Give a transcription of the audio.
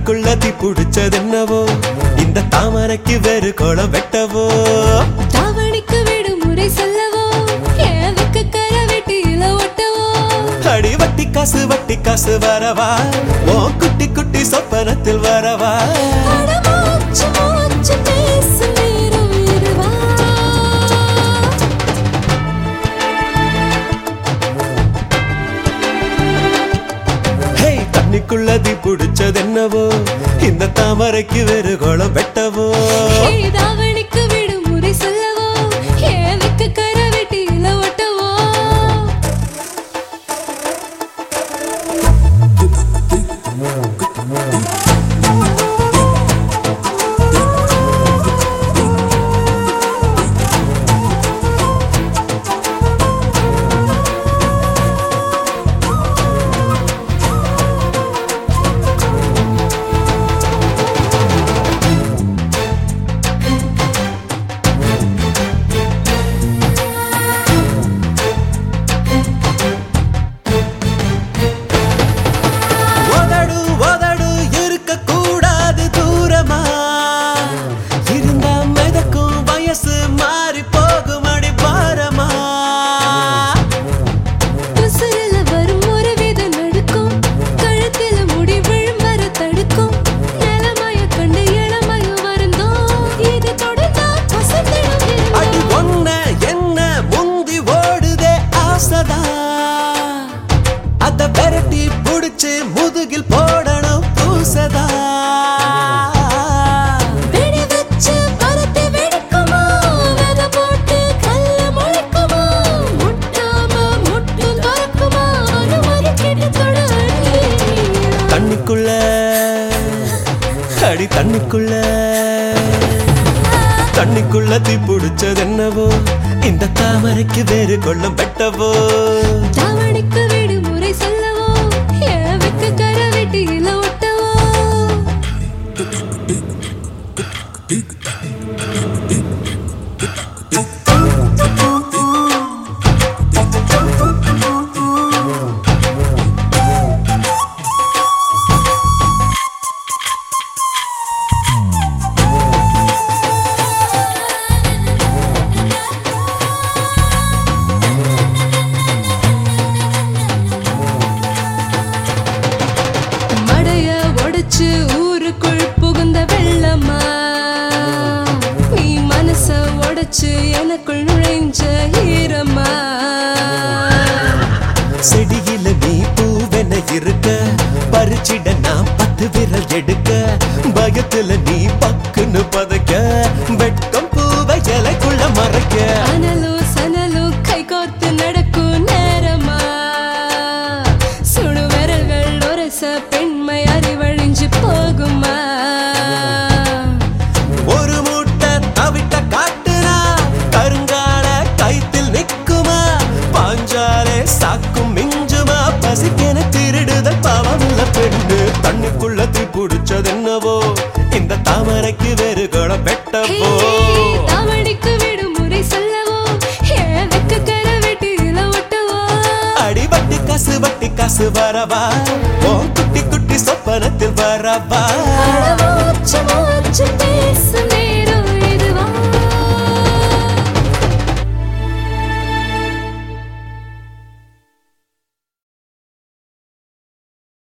தண்ணிக்குள்ள தீ புடிச்சதென்னவோ இந்த தாமரைக்கு வேறு கோலம் வெட்டவோ தாவணிக்கு விடுமுறை சொல்லவோ ஏவுக்கு கரை வெட்டியில ஒட்டவோ அடி வட்டி காசு வரவா ஓ குட்டி குட்டி சொப்பனத்தில் வரவா மூச்சு மூச்சு பேசு நேரம் இதுவா தண்ணிக்குள்ள தீ புடிச்சதென்னவோ இந்த தாமரைக்கு வேறு கோலம் வெட்டவோ தாவணிக்கு விடுமுறை சொல்லவோ ஏவுக்கு கரை வெட்டியில ஒட்டவோ அத பெரட்டி புடிச்சு முதுகில் போடணும் பூசதா வெடி வச்சு பருத்தி வெடிக்குமா வெத போட்டு கல்ல முளைக்குமா முட்டாம முட்டும் துறக்குமா அனுமதி கேட்டு தொட தண்ணிக்குள்ள அடி தண்ணிக்குள்ள தீ புடிச்சதென்னவோ இந்த தாமரைக்கு வேறு கொள்ளம் வெட்டவோ தாவணிக்கு விடுமுறை சொல்லவோ ஏவுக்கு கரை வெட்டியில ஒட்டவோ ஊருக்குள் புகுந்த வெள்ளமா நீ மனச உடைச்சு எனக்குள் நுழைஞ்ச ஈரமா செடியில நீ பூவென இருக்க பறிச்சிட நான் 10 விரல் எடுக்க பயத்துல நீ பக்குன்னு பதைக்க வெட்கம் பூவை இலைக்குள்ள மறைக்க அனலும் சனலும் கை கோர்த்து நடக்கும் நேரமா சுடு விரல்கள் ஒரச பெண்மை அறிவழிஞ்சு போகுமா ஒரு மூட்டை தவிட்ட காட்டுனா கருங்கால கைத்தில் நிக்குமா பாஞ்சாலே சாக்கும் மிஞ்சுமா பசிக்கென திருடுத பாவமுள்ள பெண்ணு தண்ணிக்குள்ள தீ புடிச்சதென்னவோ இந்த தாமரைக்கு வேறு கோலம் வெட்டவோ தாவணிக்கு விடுமுறை சொல்லவோ ஏவுக்கு கரை வெட்டியில ஒட்டவோ அடி வட்டி காசு வரவா ஓ குட்டி குட்டி சொப்பனத்தில் வரவா மூச்சு மூச்சு பேசு